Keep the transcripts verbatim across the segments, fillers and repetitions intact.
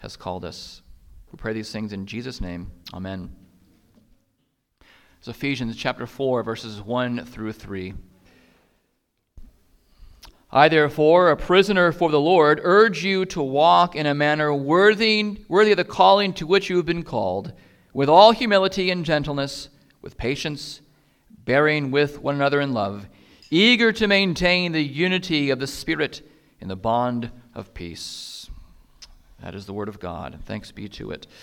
has called us. We pray these things in Jesus' name. Amen. It's Ephesians chapter four, verses one through three. I, therefore, a prisoner for the Lord, urge you to walk in a manner worthy, worthy of the calling to which you have been called, with all humility and gentleness, with patience, bearing with one another in love, eager to maintain the unity of the Spirit in the bond of peace. That is the word of God. Thanks be to it.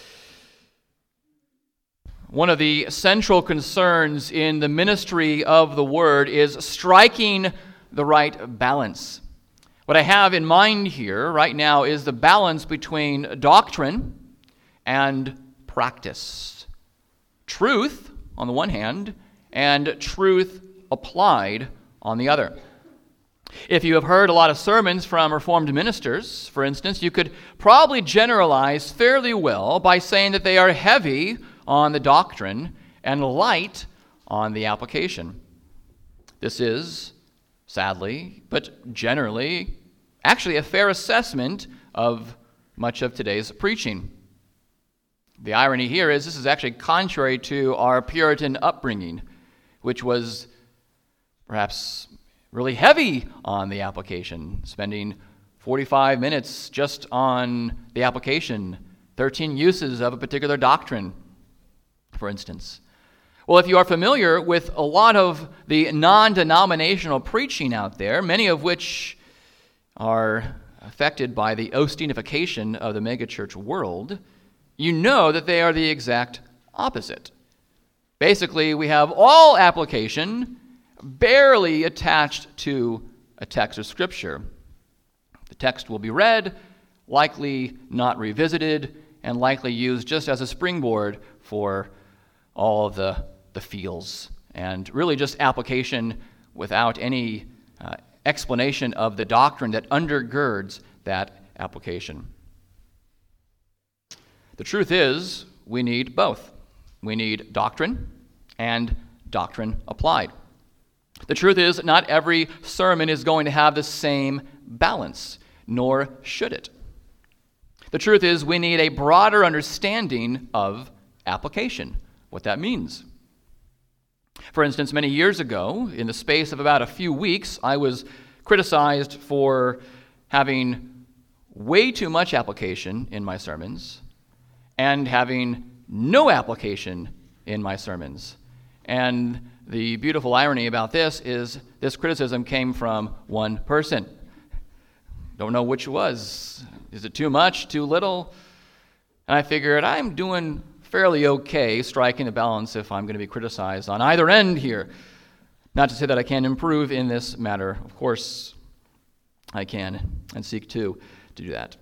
One of the central concerns in the ministry of the word is striking the right balance. What I have in mind here right now is the balance between doctrine and practice. Truth on the one hand, and truth applied on the other. If you have heard a lot of sermons from Reformed ministers, for instance, you could probably generalize fairly well by saying that they are heavy on the doctrine and light on the application. This is, sadly, but generally, actually a fair assessment of much of today's preaching. The irony here is this is actually contrary to our Puritan upbringing, which was perhaps really heavy on the application, spending forty-five minutes just on the application, thirteen uses of a particular doctrine, for instance. Well, if you are familiar with a lot of the non-denominational preaching out there, many of which are affected by the Osteenification of the megachurch world, you know that they are the exact opposite. Basically, we have all application barely attached to a text of Scripture. The text will be read, likely not revisited, and likely used just as a springboard for all of the, the feels, and really just application without any uh, explanation of the doctrine that undergirds that application. The truth is, we need both. We need doctrine and doctrine applied. The truth is, not every sermon is going to have the same balance, nor should it. The truth is, we need a broader understanding of application, what that means. For instance, many years ago, in the space of about a few weeks, I was criticized for having way too much application in my sermons and having no application in my sermons. And the beautiful irony about this is this criticism came from one person. Don't know which it was. Is it too much, too little? And I figured I'm doing fairly okay striking a balance if I'm going to be criticized on either end here. Not to say that I can't improve in this matter. Of course, I can and seek to, to do that.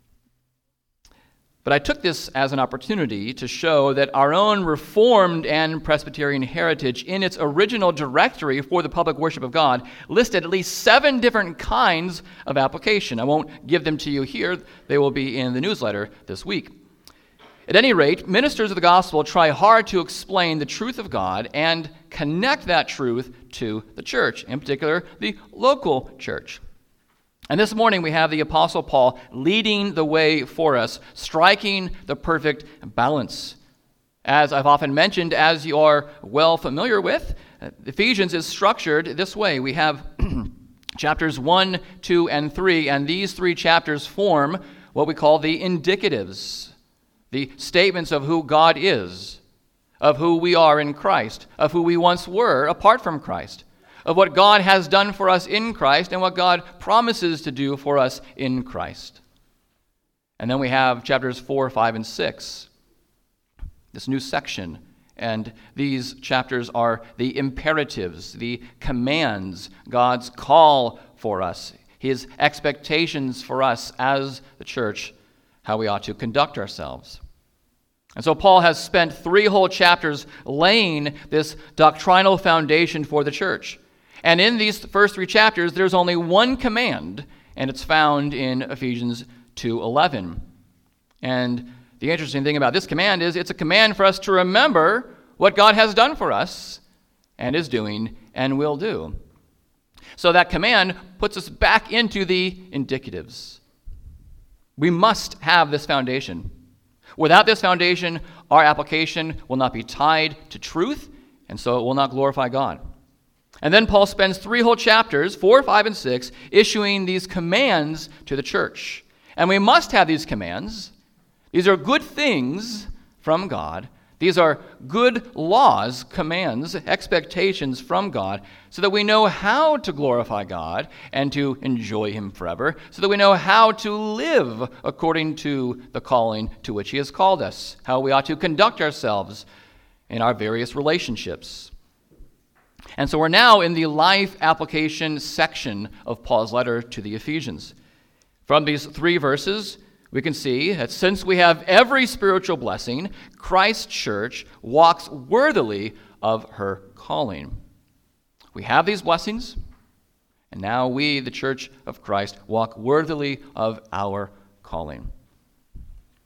But I took this as an opportunity to show that our own Reformed and Presbyterian heritage in its original directory for the public worship of God listed at least seven different kinds of application. I won't give them to you here. They will be in the newsletter this week. At any rate, ministers of the gospel try hard to explain the truth of God and connect that truth to the church, in particular, the local church. And this morning we have the Apostle Paul leading the way for us, striking the perfect balance. As I've often mentioned, as you are well familiar with, Ephesians is structured this way. We have chapters one, two, and three, and these three chapters form what we call the indicatives, the statements of who God is, of who we are in Christ, of who we once were apart from Christ, of what God has done for us in Christ and what God promises to do for us in Christ. And then we have chapters four, five, and six, this new section. And these chapters are the imperatives, the commands, God's call for us, his expectations for us as the church, how we ought to conduct ourselves. And so Paul has spent three whole chapters laying this doctrinal foundation for the church. And in these first three chapters, there's only one command, and it's found in Ephesians two eleven. And the interesting thing about this command is it's a command for us to remember what God has done for us and is doing and will do. So that command puts us back into the indicatives. We must have this foundation. Without this foundation, our application will not be tied to truth, and so it will not glorify God. And then Paul spends three whole chapters, four, five, and six, issuing these commands to the church. And we must have these commands. These are good things from God. These are good laws, commands, expectations from God, so that we know how to glorify God and to enjoy Him forever, so that we know how to live according to the calling to which He has called us, how we ought to conduct ourselves in our various relationships. And so we're now in the life application section of Paul's letter to the Ephesians. From these three verses, we can see that since we have every spiritual blessing, Christ's church walks worthily of her calling. We have these blessings, and now we, the church of Christ, walk worthily of our calling. I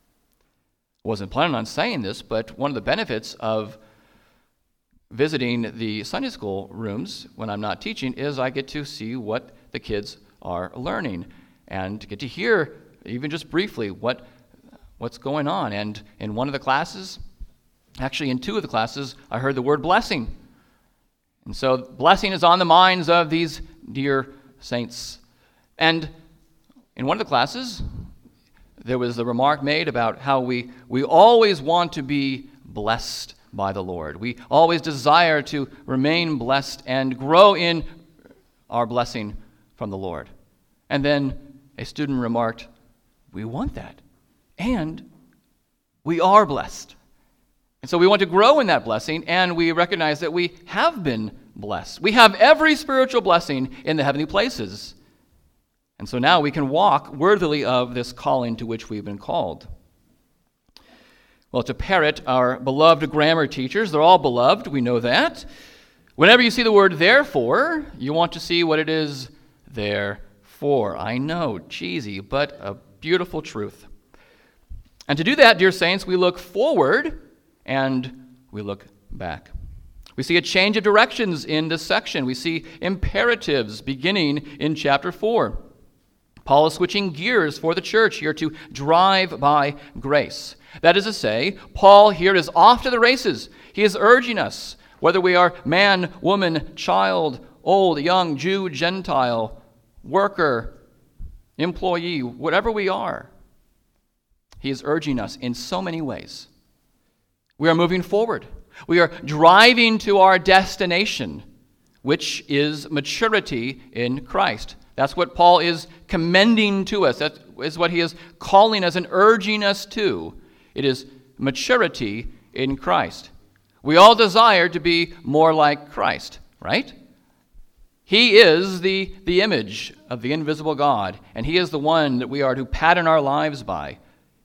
wasn't planning on saying this, but one of the benefits of visiting the Sunday school rooms when I'm not teaching is I get to see what the kids are learning and get to hear, even just briefly, what what's going on. And in one of the classes, actually in two of the classes, I heard the word blessing. And so blessing is on the minds of these dear saints. And in one of the classes, there was the remark made about how we, we always want to be blessed by the Lord. We always desire to remain blessed and grow in our blessing from the Lord. And then a student remarked, we want that. And we are blessed. And so we want to grow in that blessing, and we recognize that we have been blessed. We have every spiritual blessing in the heavenly places. And so now we can walk worthily of this calling to which we've been called. Well, to parrot our beloved grammar teachers, they're all beloved, we know that. Whenever you see the word therefore, you want to see what it is there for. I know, cheesy, but a beautiful truth. And to do that, dear saints, we look forward and we look back. We see a change of directions in this section. We see imperatives beginning in chapter four. Paul is switching gears for the church here to drive by grace. That is to say, Paul here is off to the races. He is urging us, whether we are man, woman, child, old, young, Jew, Gentile, worker, employee, whatever we are, he is urging us in so many ways. We are moving forward. We are driving to our destination, which is maturity in Christ. That's what Paul is commending to us. That is what he is calling us and urging us to. It is maturity in Christ. We all desire to be more like Christ, right? He is the, the image of the invisible God, and he is the one that we are to pattern our lives by.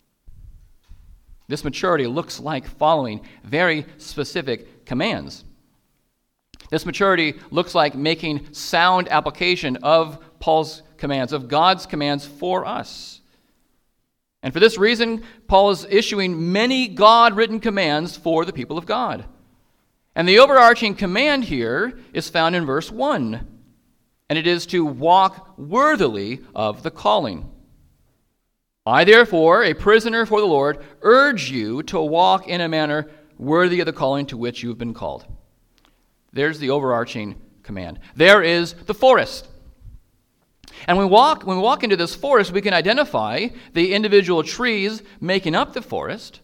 This maturity looks like following very specific commands. This maturity looks like making sound application of Paul's commands, of God's commands for us. And for this reason, Paul is issuing many God-written commands for the people of God. And the overarching command here is found in verse one, and it is to walk worthily of the calling. I, therefore, a prisoner for the Lord, urge you to walk in a manner worthy of the calling to which you have been called. There's the overarching command. There is the forest. And when we walk, when we walk into this forest, we can identify the individual trees making up the forest.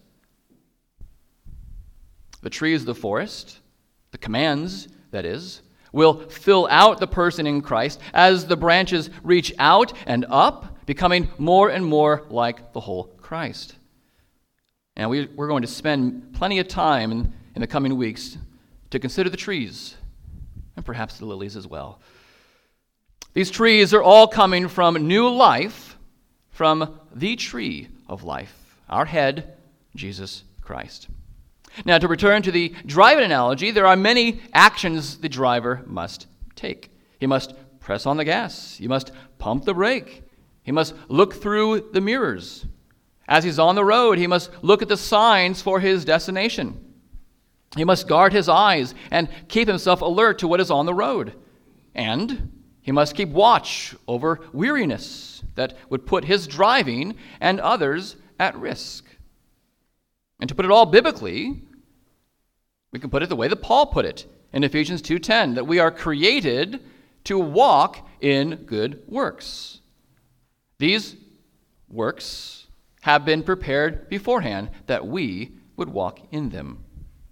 The trees of the forest, the commands, that is, will fill out the person in Christ as the branches reach out and up, becoming more and more like the whole Christ. And we, we're going to spend plenty of time in, in the coming weeks to consider the trees, and perhaps the lilies as well. These trees are all coming from new life, from the tree of life, our head, Jesus Christ. Now, to return to the driving analogy, there are many actions the driver must take. He must press on the gas. He must pump the brake. He must look through the mirrors. As he's on the road, he must look at the signs for his destination. He must guard his eyes and keep himself alert to what is on the road. And he must keep watch over weariness, that would put his driving and others at risk. And to put it all biblically, we can put it the way that Paul put it in Ephesians two ten, that we are created to walk in good works. These works have been prepared beforehand that we would walk in them.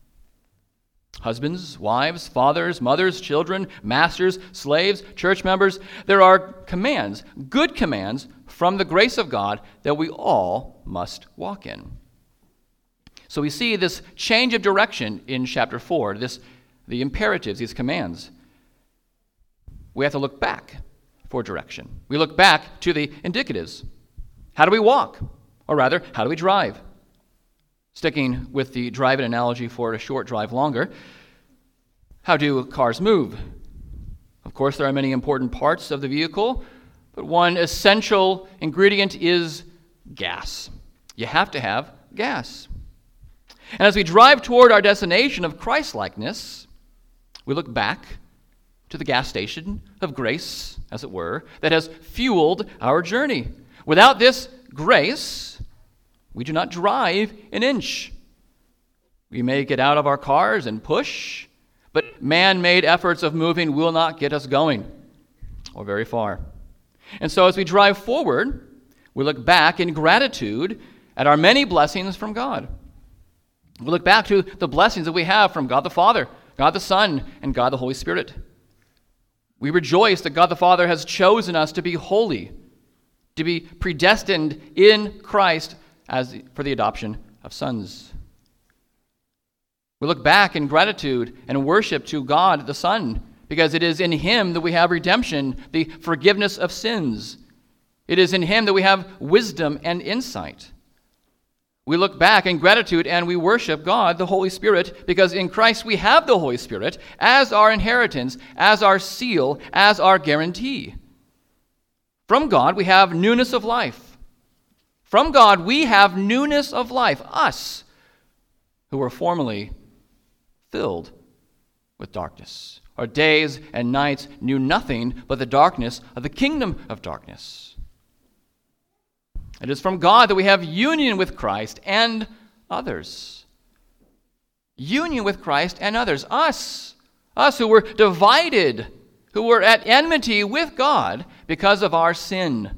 Husbands, wives, fathers, mothers, children, masters, slaves, church members, there are commands, good commands from the grace of God that we all must walk in. So we see this change of direction in chapter four, this, the imperatives, these commands. We have to look back for direction. We look back to the indicatives. How do we walk? Or rather, how do we drive? Sticking with the driving analogy for a short drive longer, how do cars move? Of course, there are many important parts of the vehicle, but one essential ingredient is gas. You have to have gas. And as we drive toward our destination of Christ-likeness, we look back to the gas station of grace, as it were, that has fueled our journey. Without this grace, we do not drive an inch. We may get out of our cars and push, but man-made efforts of moving will not get us going or very far. And so as we drive forward, we look back in gratitude at our many blessings from God. We look back to the blessings that we have from God the Father, God the Son, and God the Holy Spirit. We rejoice that God the Father has chosen us to be holy, to be predestined in Christ as for the adoption of sons. We look back in gratitude and worship to God the Son, because it is in him that we have redemption, the forgiveness of sins. It is in him that we have wisdom and insight. We look back in gratitude and we worship God, the Holy Spirit, because in Christ we have the Holy Spirit as our inheritance, as our seal, as our guarantee. From God we have newness of life. From God we have newness of life, us who were formerly filled with darkness. Our days and nights knew nothing but the darkness of the kingdom of darkness. It is from God that we have union with Christ and others. Union with Christ and others. Us. Us who were divided, who were at enmity with God because of our sin.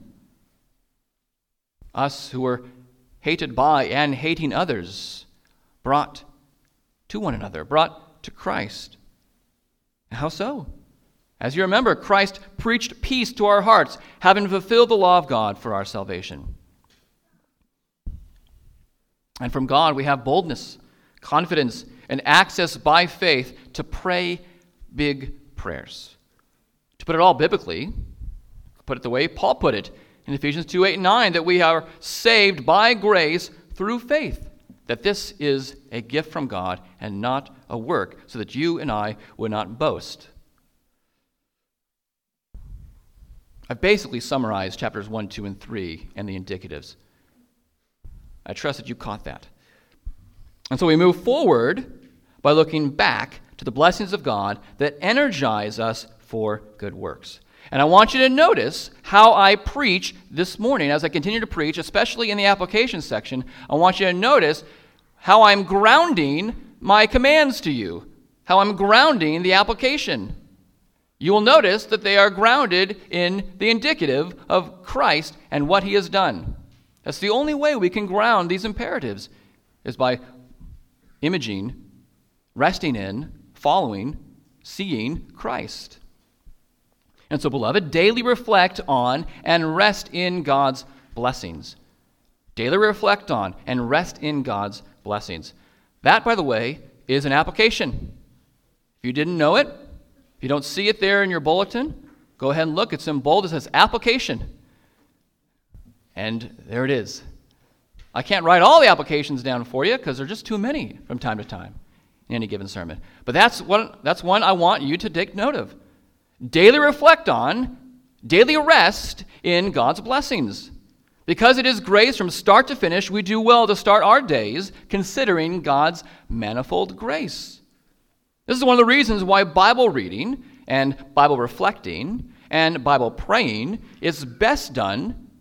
Us who were hated by and hating others, brought to one another, brought to Christ. How so? As you remember, Christ preached peace to our hearts, having fulfilled the law of God for our salvation. And from God we have boldness, confidence, and access by faith to pray big prayers. To put it all biblically, put it the way Paul put it in Ephesians two, eight, and nine, that we are saved by grace through faith, that this is a gift from God and not a work, so that you and I would not boast. I've basically summarized chapters one, two, and three and the indicatives. I trust that you caught that. And so we move forward by looking back to the blessings of God that energize us for good works. And I want you to notice how I preach this morning as I continue to preach, especially in the application section. I want you to notice how I'm grounding my commands to you, how I'm grounding the application. You will notice that they are grounded in the indicative of Christ and what he has done. That's the only way we can ground these imperatives, is by imaging, resting in, following, seeing Christ. And so, beloved, daily reflect on and rest in God's blessings. Daily reflect on and rest in God's blessings. That, by the way, is an application. If you didn't know it, if you don't see it there in your bulletin, go ahead and look. It's in bold. It says application. And there it is. I can't write all the applications down for you because there are just too many from time to time in any given sermon. But that's one, that's one I want you to take note of. Daily reflect on, daily rest in God's blessings. Because it is grace from start to finish, we do well to start our days considering God's manifold grace. This is one of the reasons why Bible reading and Bible reflecting and Bible praying is best done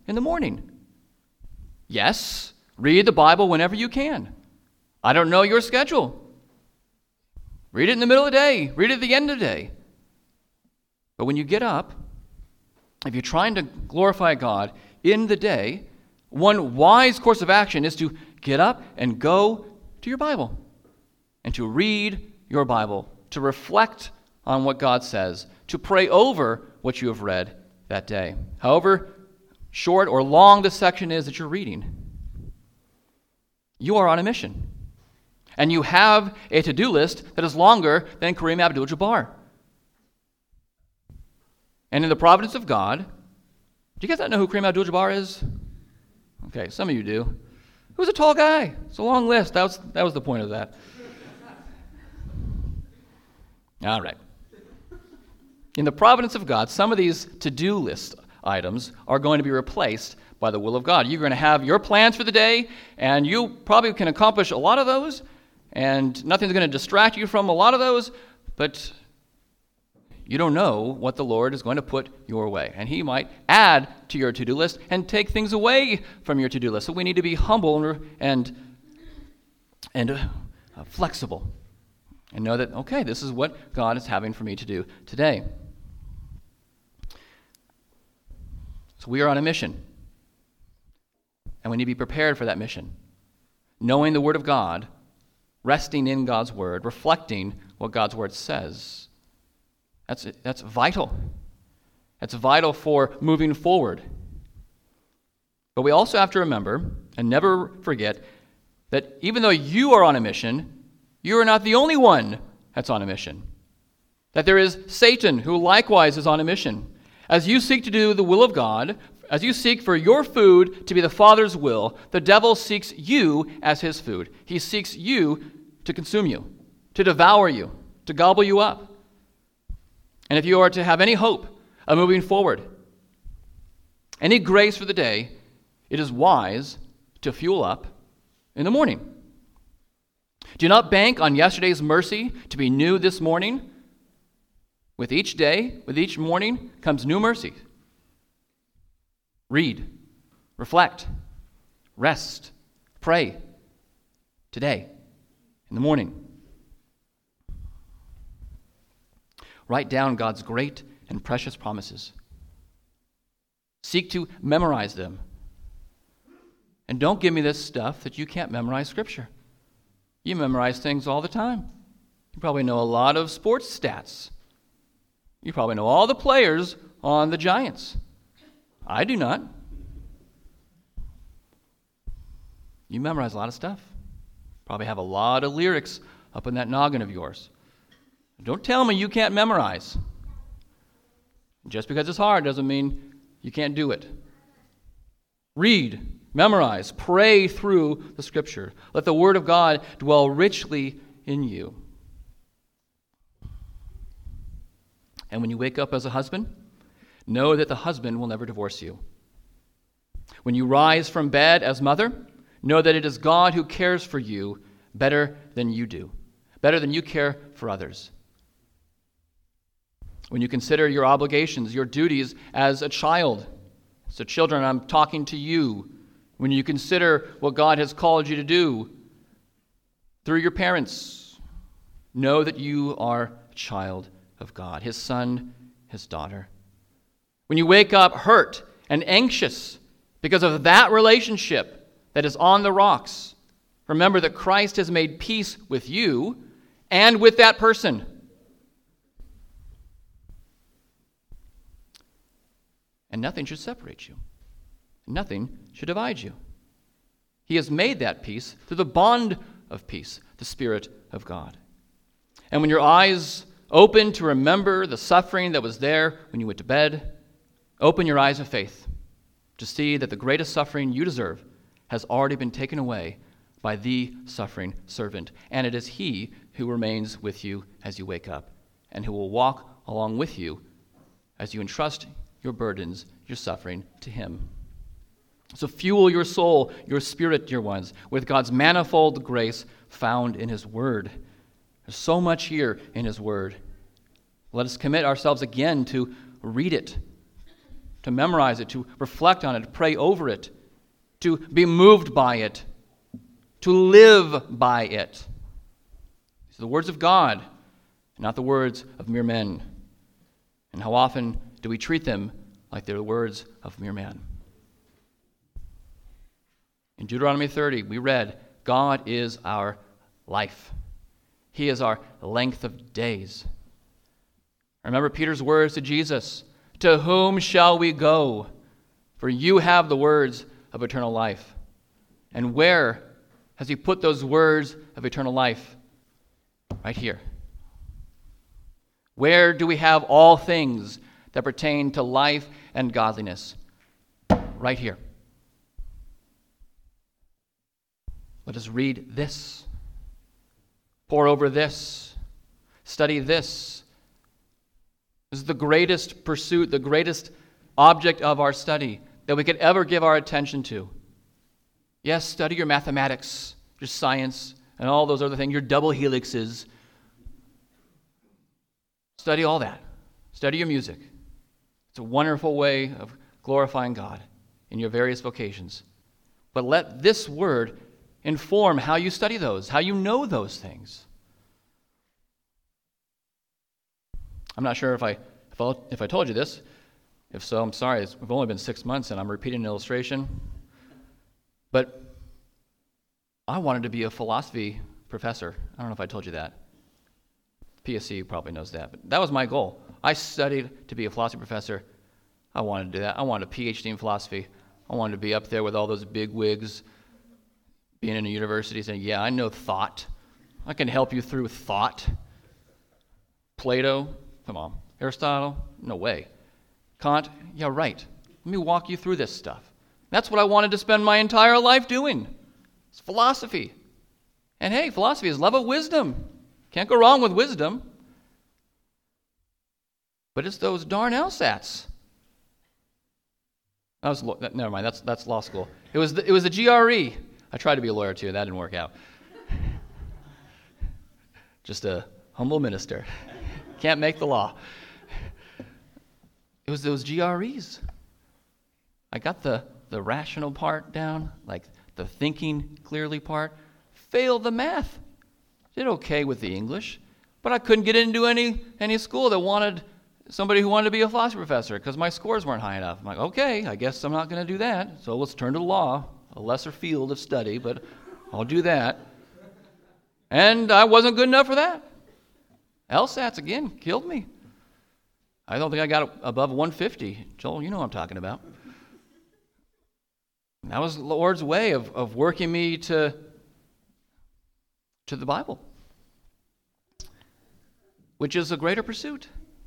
in the morning. Yes, read the Bible whenever you can. I don't know your schedule. Read it in the middle of the day. Read it at the end of the day. But when you get up, if you're trying to glorify God in the day, one wise course of action is to get up and go to your Bible and to read your Bible, to reflect on what God says, to pray over what you have read that day. However short or long the section is that you're reading, you are on a mission. And you have a to-do list that is longer than Kareem Abdul-Jabbar. And in the providence of God, do you guys not know who Kareem Abdul-Jabbar is? Okay, some of you do. He was a tall guy. It's a long list. That was, that was the point of that. All right. In the providence of God, some of these to-do list items are going to be replaced by the will of God. You're going to have your plans for the day, and you probably can accomplish a lot of those, and nothing's going to distract you from a lot of those, but you don't know what the Lord is going to put your way. And he might add to your to-do list and take things away from your to-do list. So we need to be humble and, and uh, flexible and know that, okay, this is what God is having for me to do today. So we are on a mission, and we need to be prepared for that mission, knowing the Word of God, resting in God's Word, reflecting what God's Word says. That's, that's vital. That's vital for moving forward. But we also have to remember and never forget that even though you are on a mission, you are not the only one that's on a mission. That there is Satan, who likewise is on a mission. As you seek to do the will of God, as you seek for your food to be the Father's will, the devil seeks you as his food. He seeks you to consume you, to devour you, to gobble you up. And if you are to have any hope of moving forward, any grace for the day, it is wise to fuel up in the morning. Do not bank on yesterday's mercy to be new this morning. With each day, with each morning, comes new mercy. Read, reflect, rest, pray today, in the morning. Write down God's great and precious promises. Seek to memorize them. And don't give me this stuff that you can't memorize Scripture. You memorize things all the time. You probably know a lot of sports stats. You probably know all the players on the Giants. I do not. You memorize a lot of stuff. Probably have a lot of lyrics up in that noggin of yours. Don't tell me you can't memorize. Just because it's hard doesn't mean you can't do it. Read, memorize, pray through the Scripture. Let the Word of God dwell richly in you. And when you wake up as a husband, know that the husband will never divorce you. When you rise from bed as mother, know that it is God who cares for you better than you do, better than you care for others. When you consider your obligations, your duties as a child, so children, I'm talking to you. When you consider what God has called you to do through your parents, know that you are a child of God, his son, his daughter. When you wake up hurt and anxious because of that relationship that is on the rocks, remember that Christ has made peace with you and with that person. And nothing should separate you. Nothing should divide you. He has made that peace through the bond of peace, the Spirit of God. And when your eyes open to remember the suffering that was there when you went to bed, open your eyes of faith to see that the greatest suffering you deserve has already been taken away by the suffering servant. And it is he who remains with you as you wake up and who will walk along with you as you entrust your burdens, your suffering to him. So fuel your soul, your spirit, dear ones, with God's manifold grace found in his word. There's so much here in his word. Let us commit ourselves again to read it, to memorize it, to reflect on it, to pray over it, to be moved by it, to live by it. These are the words of God, not the words of mere men. And how often do we treat them like they're the words of mere men? In Deuteronomy thirty, we read, God is our life. He is our length of days. Remember Peter's words to Jesus, to whom shall we go? For you have the words of eternal life. And where has he put those words of eternal life? Right here. Where do we have all things that pertain to life and godliness? Right here. Let us read this, pore over this, study this. This is the greatest pursuit, the greatest object of our study that we could ever give our attention to. Yes, study your mathematics, your science, and all those other things, your double helixes. Study all that. Study your music. It's a wonderful way of glorifying God in your various vocations. But let this word inform how you study those, how you know those things. I'm not sure if I if I, if I told you this. If so, I'm sorry. It's, we've only been six months and I'm repeating an illustration. But I wanted to be a philosophy professor. I don't know if I told you that. P S C probably knows that. But that was my goal. I studied to be a philosophy professor. I wanted to do that. I wanted a P H D in philosophy. I wanted to be up there with all those big wigs, being in a university saying, yeah, I know thought. I can help you through thought. Plato, come on. Aristotle, no way. Kant, yeah, right. Let me walk you through this stuff. That's what I wanted to spend my entire life doing. It's philosophy. And hey, philosophy is love of wisdom. Can't go wrong with wisdom. But it's those darn LSATs. That was, never mind, that's that's law school. It was the, it was the G R E. I tried to be a lawyer too, that didn't work out. Just a humble minister. Can't make the law. It was those G R Es. I got the, the rational part down, like the thinking clearly part. Failed the math. Did okay with the English, but I couldn't get into any any school that wanted somebody who wanted to be a philosophy professor because my scores weren't high enough. I'm like, okay, I guess I'm not going to do that. So let's turn to the law, a lesser field of study, but I'll do that. And I wasn't good enough for that. LSATs, again, killed me. I don't think I got above one fifty. Joel, you know what I'm talking about. And that was the Lord's way of, of working me to, to the Bible, which is a greater pursuit.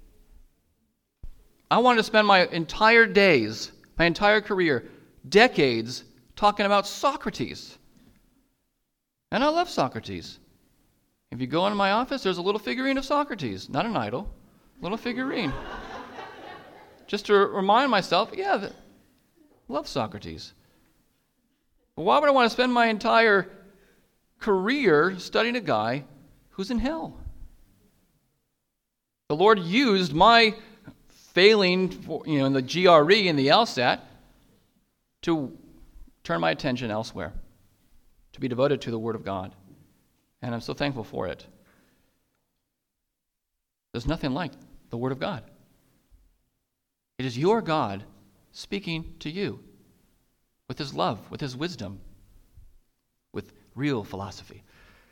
I wanted to spend my entire days, my entire career, decades, talking about Socrates. And I love Socrates. If you go into my office, there's a little figurine of Socrates, not an idol, little figurine. Just to remind myself, yeah, I love Socrates. But why would I want to spend my entire career studying a guy who's in hell? The Lord used my failing, for, you know, in the G R E and the LSAT to turn my attention elsewhere, to be devoted to the Word of God. And I'm so thankful for it. There's nothing like the Word of God. It is your God speaking to you with His love, with His wisdom, with real philosophy.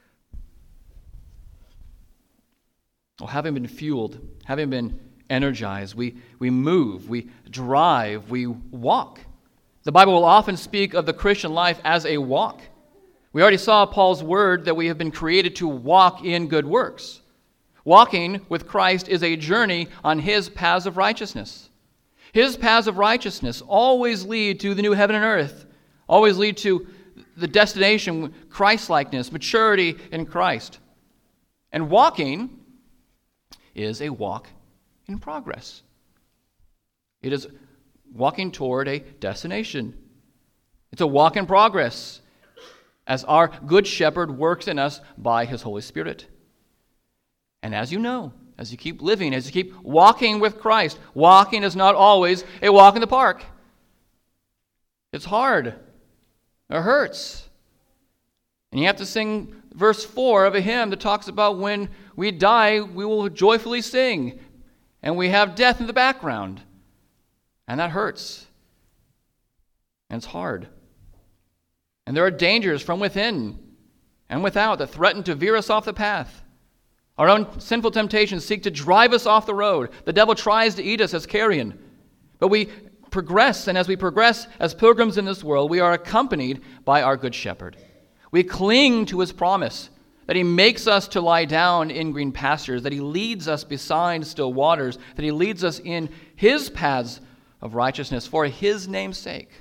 Well, having been fueled, having been energized, we, we move, we drive, we walk. The Bible will often speak of the Christian life as a walk. We already saw Paul's word that we have been created to walk in good works. Walking with Christ is a journey on His paths of righteousness. His paths of righteousness always lead to the new heaven and earth, always lead to the destination, Christ-likeness, maturity in Christ. And walking is a walk in progress. It is walking toward a destination. It's a walk in progress as our good shepherd works in us by His Holy Spirit. And as you know, as you keep living, as you keep walking with Christ. Walking is not always a walk in the park. It's hard. It hurts. And you have to sing verse four of a hymn that talks about when we die, we will joyfully sing. And we have death in the background. And that hurts. And it's hard. And there are dangers from within and without that threaten to veer us off the path. Our own sinful temptations seek to drive us off the road. The devil tries to eat us as carrion. But we progress, and as we progress as pilgrims in this world, we are accompanied by our good shepherd. We cling to his promise that he makes us to lie down in green pastures, that he leads us beside still waters, that he leads us in his paths of righteousness for his name's sake.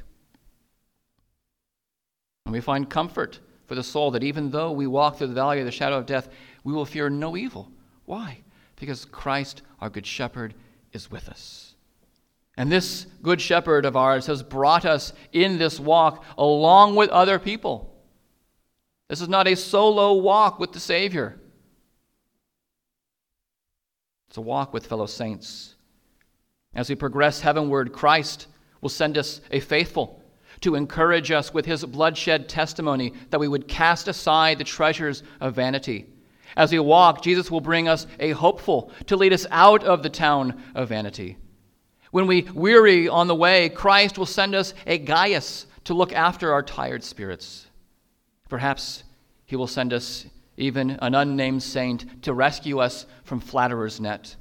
And we find comfort for the soul that even though we walk through the valley of the shadow of death, we will fear no evil. Why? Because Christ, our good shepherd, is with us. And this good shepherd of ours has brought us in this walk along with other people. This is not a solo walk with the Savior. It's a walk with fellow saints. As we progress heavenward, Christ will send us a faithful to encourage us with his bloodshed testimony that we would cast aside the treasures of vanity. As we walk, Jesus will bring us a hopeful to lead us out of the town of vanity. When we weary on the way, Christ will send us a Gaius to look after our tired spirits. Perhaps he will send us even an unnamed saint to rescue us from flatterer's net.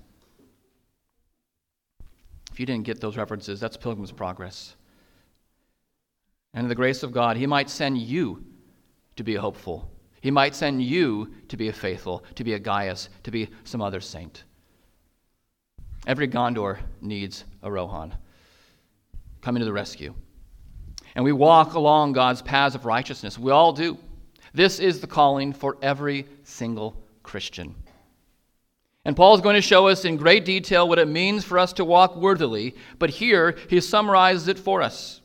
If you didn't get those references, that's Pilgrim's Progress. And in the grace of God, he might send you to be a hopeful. He might send you to be a faithful, to be a Gaius, to be some other saint. Every Gondor needs a Rohan coming to the rescue. And we walk along God's paths of righteousness. We all do. This is the calling for every single Christian. And Paul is going to show us in great detail what it means for us to walk worthily, but here he summarizes it for us.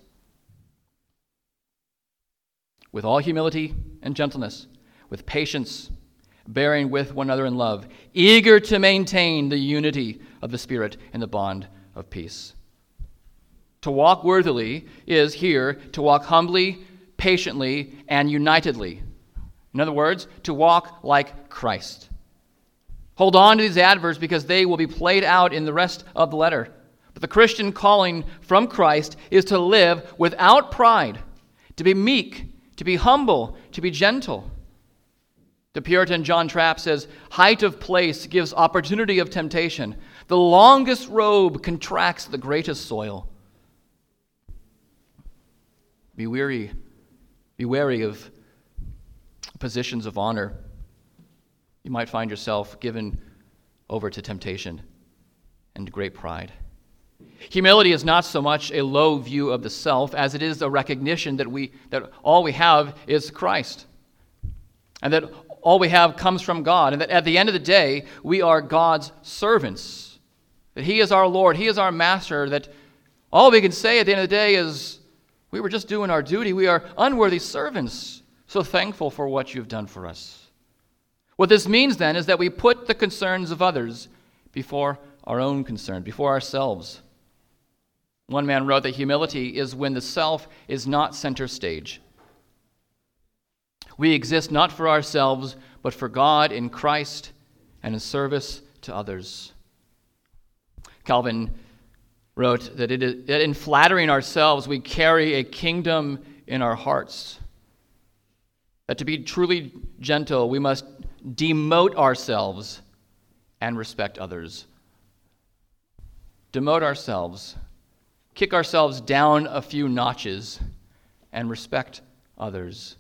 With all humility and gentleness, with patience, bearing with one another in love, eager to maintain the unity of the Spirit in the bond of peace. To walk worthily is here to walk humbly, patiently, and unitedly. In other words, to walk like Christ. Hold on to these adverbs because they will be played out in the rest of the letter. But the Christian calling from Christ is to live without pride, to be meek, to be humble, to be gentle. The Puritan John Trapp says, height of place gives opportunity of temptation. The longest robe contracts the greatest soil. Be weary, be wary of positions of honor. You might find yourself given over to temptation and great pride. Humility is not so much a low view of the self as it is a recognition that we that all we have is Christ. And that all we have comes from God, and that at the end of the day, we are God's servants. That he is our Lord, he is our master, that all we can say at the end of the day is, we were just doing our duty. We are unworthy servants. So thankful for what you've done for us. What this means then is that we put the concerns of others before our own concern, before ourselves. One man wrote that humility is when the self is not center stage. We exist not for ourselves, but for God in Christ and in service to others. Calvin wrote that, it is, that in flattering ourselves, we carry a kingdom in our hearts. That to be truly gentle, we must demote ourselves and respect others. Demote ourselves, kick ourselves down a few notches, and respect others.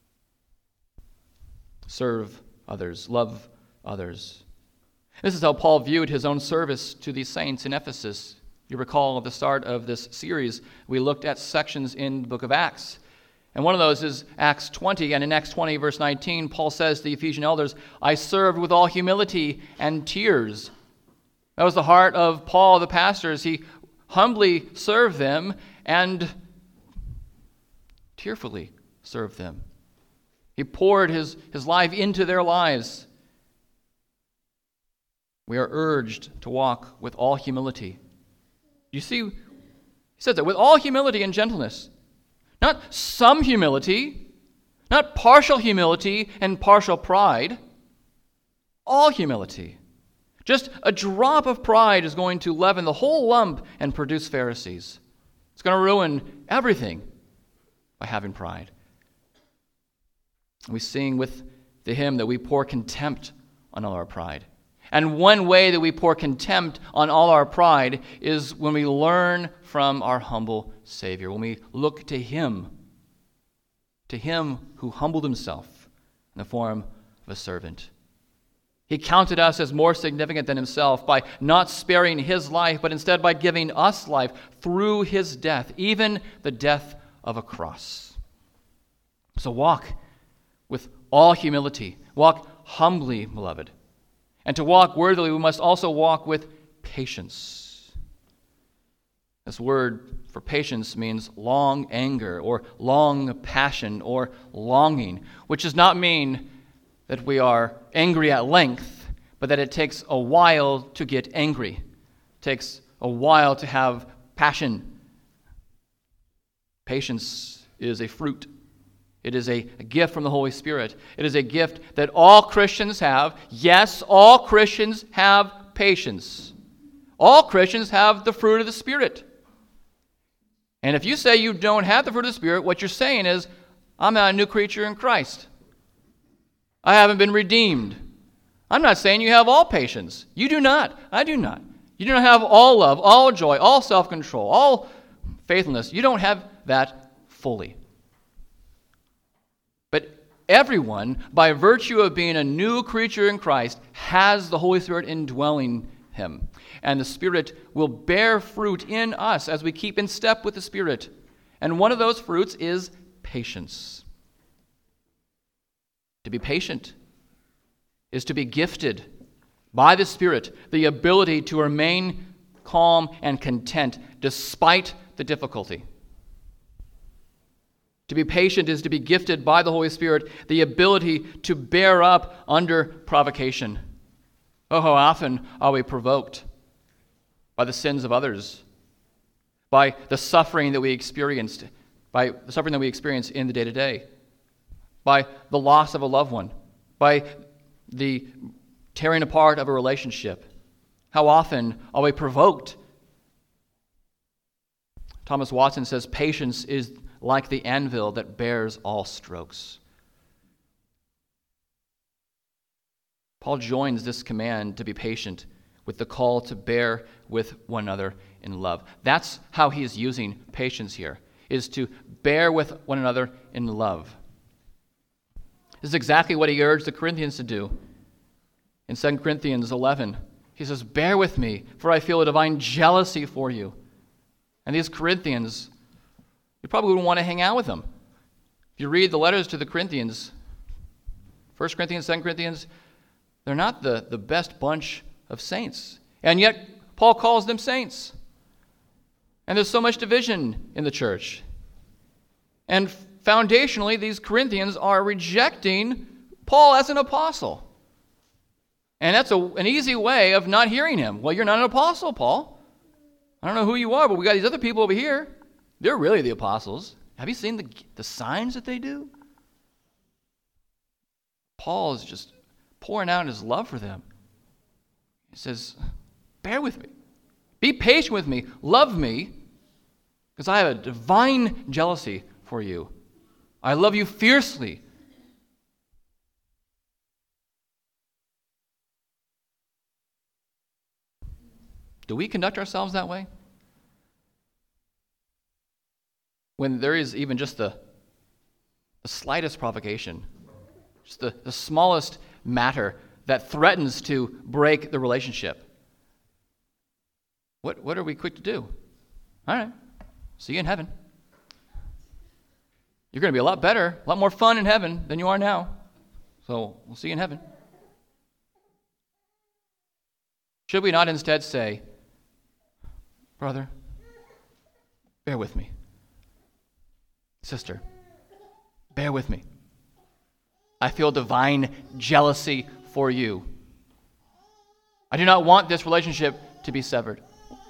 Serve others, love others. This is how Paul viewed his own service to these saints in Ephesus. You recall at the start of this series, we looked at sections in the book of Acts. And one of those is Acts twenty, and in Acts twenty, verse nineteen, Paul says to the Ephesian elders, I served with all humility and tears. That was the heart of Paul, the pastor, as he humbly served them and tearfully served them. He poured his, his life into their lives. We are urged to walk with all humility. You see, he says that with all humility and gentleness. Not some humility, not partial humility and partial pride. All humility. Just a drop of pride is going to leaven the whole lump and produce Pharisees. It's going to ruin everything by having pride. We sing with the hymn that we pour contempt on all our pride. And one way that we pour contempt on all our pride is when we learn from our humble Savior, when we look to Him, to Him who humbled Himself in the form of a servant. He counted us as more significant than Himself by not sparing His life, but instead by giving us life through His death, even the death of a cross. So walk with all humility. Walk humbly, beloved. And to walk worthily, we must also walk with patience. This word for patience means long anger or long passion or longing, which does not mean that we are angry at length, but that it takes a while to get angry. It takes a while to have passion. Patience is a fruit. It is a, a gift from the Holy Spirit. It is a gift that all Christians have. Yes, all Christians have patience. All Christians have the fruit of the Spirit. And if you say you don't have the fruit of the Spirit, what you're saying is, I'm not a new creature in Christ. I haven't been redeemed. I'm not saying you have all patience. You do not. I do not. You do not have all love, all joy, all self-control, all faithfulness. You don't have that fully. But everyone, by virtue of being a new creature in Christ, has the Holy Spirit indwelling him. And the Spirit will bear fruit in us as we keep in step with the Spirit. And one of those fruits is patience. To be patient is to be gifted by the Spirit the ability to remain calm and content despite the difficulty. To be patient is to be gifted by the Holy Spirit the ability to bear up under provocation. Oh, how often are we provoked by the sins of others, by the suffering that we experienced, by the suffering that we experience in the day-to-day, by the loss of a loved one, by the tearing apart of a relationship. How often are we provoked? Thomas Watson says, patience is like the anvil that bears all strokes. Paul joins this command to be patient with the call to bear with one another in love. That's how he is using patience here, is to bear with one another in love. This is exactly what he urged the Corinthians to do. In Second Corinthians eleven, he says, bear with me, for I feel a divine jealousy for you. And these Corinthians, you probably wouldn't want to hang out with them. If you read the letters to the Corinthians, First Corinthians, Second Corinthians, they're not the, the best bunch of saints. And yet, Paul calls them saints. And there's so much division in the church. And foundationally, these Corinthians are rejecting Paul as an apostle. And that's a, an easy way of not hearing him. Well, you're not an apostle, Paul. I don't know who you are, but we got these other people over here. They're really the apostles. Have you seen the, the signs that they do? Paul is just pouring out his love for them. He says, bear with me. Be patient with me. Love me, because I have a divine jealousy for you. I love you fiercely. Do we conduct ourselves that way? When there is even just the, the slightest provocation, just the, the smallest matter that threatens to break the relationship, what, what are we quick to do? All right, see you in heaven. You're going to be a lot better, a lot more fun in heaven than you are now. So we'll see you in heaven. Should we not instead say, brother, bear with me. Sister, bear with me. I feel divine jealousy for you. I do not want this relationship to be severed.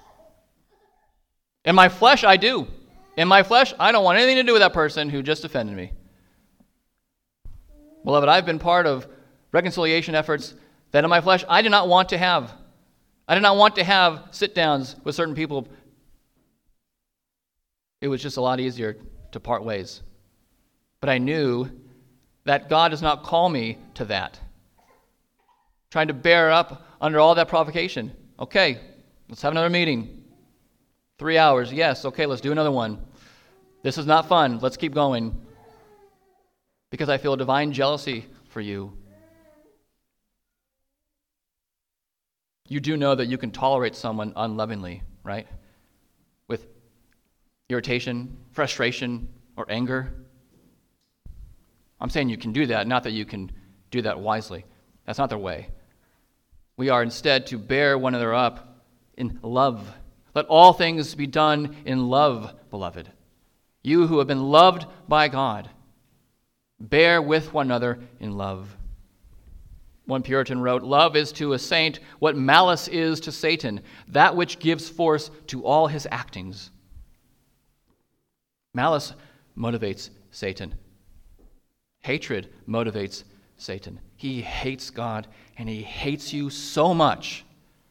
In my flesh, I do. In my flesh, I don't want anything to do with that person who just offended me. Beloved, I've been part of reconciliation efforts that in my flesh I did not want to have. I did not want to have sit-downs with certain people. It was just a lot easier to part ways. But I knew that God does not call me to that. Trying to bear up under all that provocation. Okay, let's have another meeting. Three hours, yes, okay, let's do another one. This is not fun, let's keep going. Because I feel divine jealousy for you. You do know that you can tolerate someone unlovingly, right? With irritation, frustration, or anger. I'm saying you can do that, not that you can do that wisely. That's not their way. We are instead to bear one another up in love. Let all things be done in love, beloved. You who have been loved by God, bear with one another in love. One Puritan wrote, "Love is to a saint what malice is to Satan, that which gives force to all his actings." Malice motivates Satan. Hatred motivates Satan. He hates God, and he hates you so much.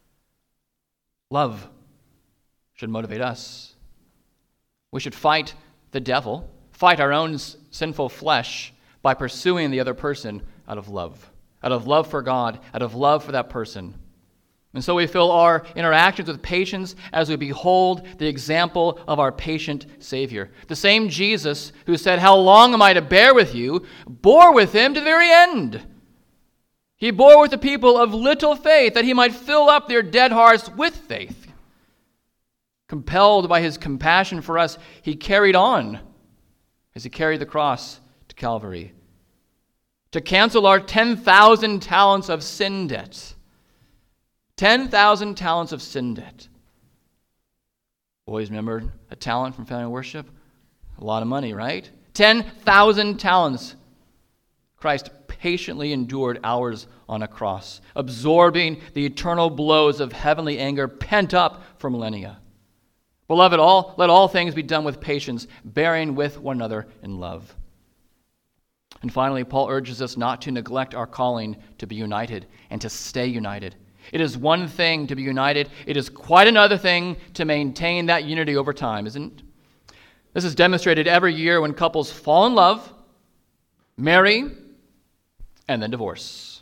Love should motivate us. We should fight the devil, fight our own sinful flesh by pursuing the other person out of love, out of love for God, out of love for that person. And so we fill our interactions with patience as we behold the example of our patient Savior. The same Jesus who said, "How long am I to bear with you?" bore with him to the very end. He bore with the people of little faith that he might fill up their dead hearts with faith. Compelled by his compassion for us, he carried on as he carried the cross to Calvary to cancel our ten thousand talents of sin debt. ten thousand talents of sin debt. Always remember a talent from family worship? A lot of money, right? ten thousand talents. Christ patiently endured hours on a cross, absorbing the eternal blows of heavenly anger pent up for millennia. Beloved, all, let all things be done with patience, bearing with one another in love. And finally, Paul urges us not to neglect our calling to be united and to stay united. It is one thing to be united. It is quite another thing to maintain that unity over time, isn't it? This is demonstrated every year when couples fall in love, marry, and then divorce.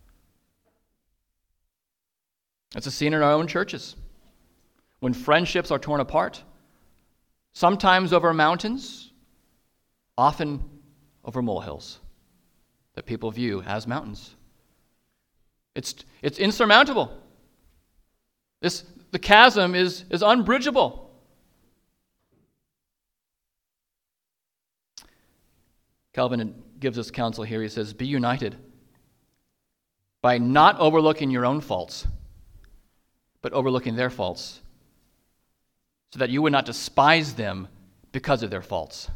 It's a scene in our own churches. When friendships are torn apart, sometimes over mountains, often over molehills that people view as mountains. It's, it's insurmountable. This, the chasm is, is unbridgeable. Calvin gives us counsel here. He says, "Be united by not overlooking your own faults, but overlooking their faults, so that you would not despise them because of their faults."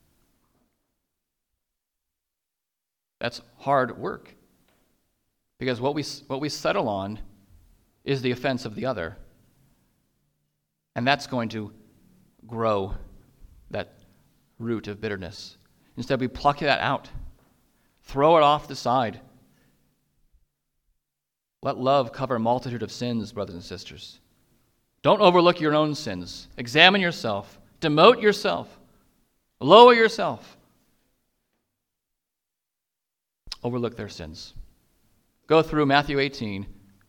That's hard work. Because what we what we settle on is the offense of the other. And that's going to grow that root of bitterness. Instead, we pluck that out. Throw it off the side. Let love cover a multitude of sins, brothers and sisters. Don't overlook your own sins. Examine yourself. Demote yourself. Lower yourself. Overlook their sins. Go through Matthew eighteen.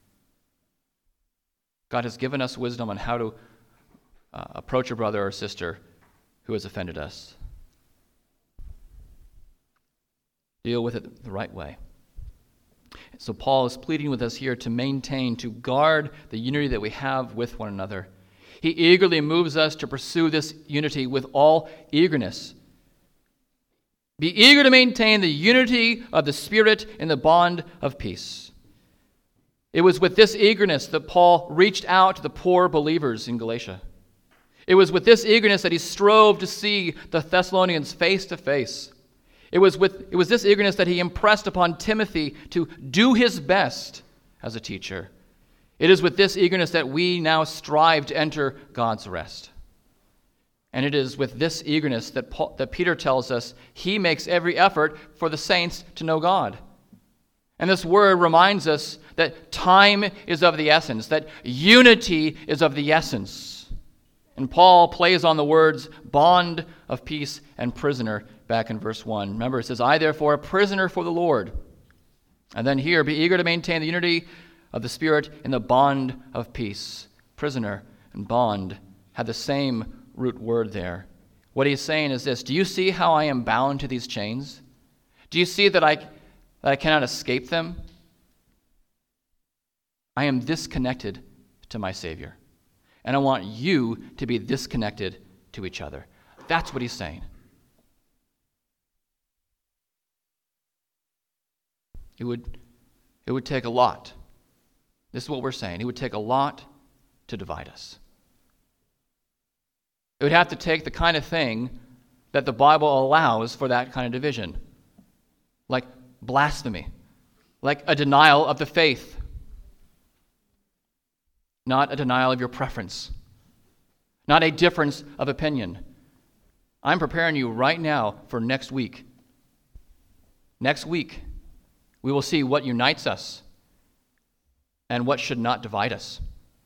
God has given us wisdom on how to uh, approach a brother or sister who has offended us. Deal with it the right way. So Paul is pleading with us here to maintain, to guard the unity that we have with one another. He eagerly moves us to pursue this unity with all eagerness. Be eager to maintain the unity of the Spirit in the bond of peace. It was with this eagerness that Paul reached out to the poor believers in Galatia. It was with this eagerness that he strove to see the Thessalonians face to face. It was with it was this eagerness that he impressed upon Timothy to do his best as a teacher. It is with this eagerness that we now strive to enter God's rest. And it is with this eagerness that, Paul, that Peter tells us he makes every effort for the saints to know God. And this word reminds us that time is of the essence, that unity is of the essence. And Paul plays on the words bond of peace and prisoner back in verse one. Remember, it says, I therefore, a prisoner for the Lord. And then here, be eager to maintain the unity of the Spirit in the bond of peace. Prisoner and bond have the same root word there. What he's saying is this: do you see how I am bound to these chains? Do you see that I, that I cannot escape them? I am disconnected to my Savior. And I want you to be disconnected to each other. That's what he's saying. It would, it would take a lot. This is what we're saying. It would take a lot to divide us. It would have to take the kind of thing that the Bible allows for that kind of division, like blasphemy, like a denial of the faith, not a denial of your preference, not a difference of opinion. I'm preparing you right now for next week. Next week, we will see what unites us and what should not divide us.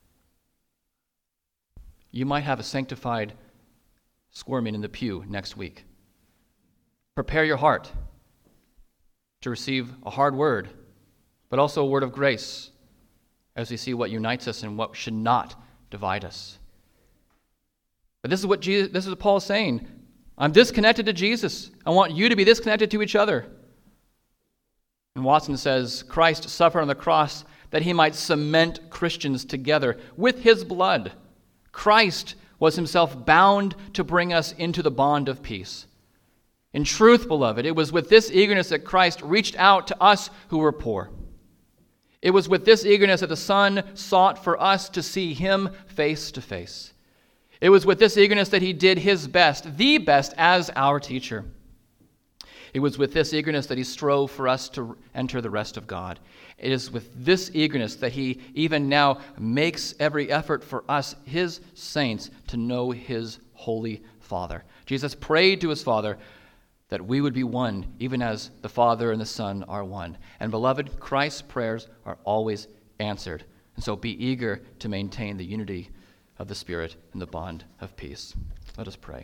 You might have a sanctified squirming in the pew next week. Prepare your heart to receive a hard word, but also a word of grace as we see what unites us and what should not divide us. But this is what Jesus, this is what Paul is saying. I'm disconnected to Jesus. I want you to be disconnected to each other. And Watson says, Christ suffered on the cross that he might cement Christians together with his blood. Christ was himself bound to bring us into the bond of peace. In truth, beloved, it was with this eagerness that Christ reached out to us who were poor. It was with this eagerness that the Son sought for us to see him face to face. It was with this eagerness that he did his best, the best, as our teacher. It was with this eagerness that he strove for us to enter the rest of God. It is with this eagerness that he even now makes every effort for us, his saints, to know his holy Father. Jesus prayed to his Father that we would be one, even as the Father and the Son are one. And beloved, Christ's prayers are always answered. And so be eager to maintain the unity of the Spirit in the bond of peace. Let us pray.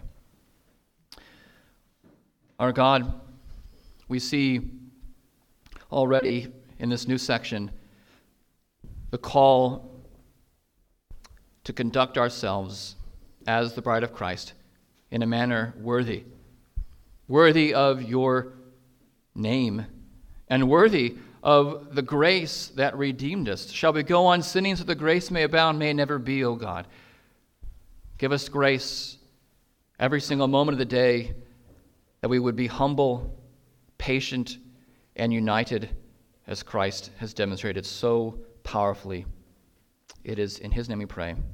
Our God, we see already in this new section the call to conduct ourselves as the bride of Christ in a manner worthy, worthy of your name and worthy of the grace that redeemed us. Shall we go on sinning so the grace may abound? May it never be, O God. Give us grace every single moment of the day that we would be humble, patient, and united as Christ has demonstrated so powerfully. It is in his name we pray.